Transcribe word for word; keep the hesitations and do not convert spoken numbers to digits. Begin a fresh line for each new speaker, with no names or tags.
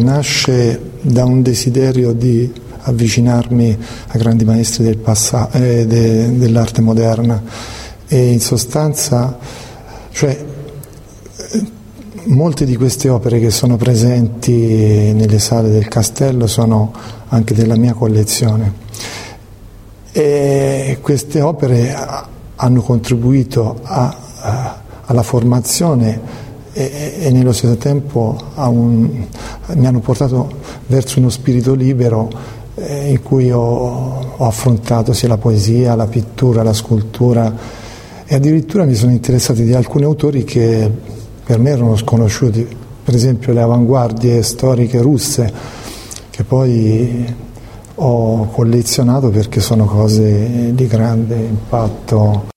Nasce da un desiderio di avvicinarmi a grandi maestri del passato, eh, de, dell'arte moderna, e in sostanza, cioè, molte di queste opere che sono presenti nelle sale del castello sono anche della mia collezione, e queste opere hanno contribuito a, a, alla formazione e, e nello stesso tempo a un, mi hanno portato verso uno spirito libero eh, in cui ho, ho affrontato sia la poesia, la pittura, la scultura, e addirittura mi sono interessato di alcuni autori che per me erano sconosciuti, per esempio le avanguardie storiche russe, che poi ho collezionato perché sono cose di grande impatto